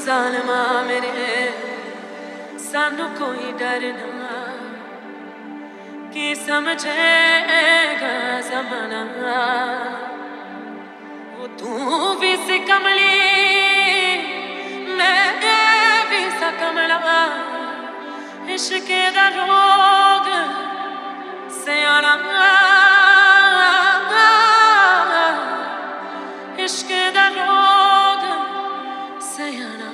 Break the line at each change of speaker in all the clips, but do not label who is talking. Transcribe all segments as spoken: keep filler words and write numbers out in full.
ज़ालिमा मेरे सानू कोई डर ना कि समझेगा ज़माना। वो तू भी सी कमली मैं भी सा कमला, इश्क दा रोग सियाना, इश्क दा रोग सियाना।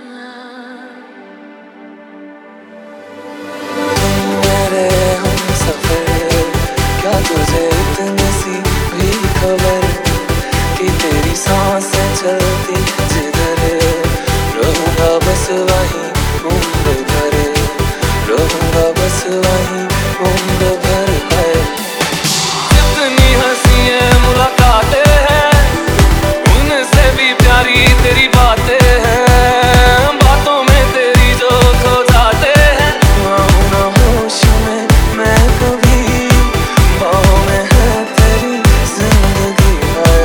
मेरे हमसफर क्या तुझे इतनी सी भी खबर कि तेरी सांसें चलती जिधर रहूंगा बस वहीं उम्र भर, रहूंगा बस वहीं उम्र भर है। जितनी हंसी है मुलाकातें हैं, उनसे भी प्यारी तेरी बातें हैं, बातों में तेरी जो खो जाते हैं। आऊं ना होश में मैं कभी, बाहों में है तेरी जिंदगी है।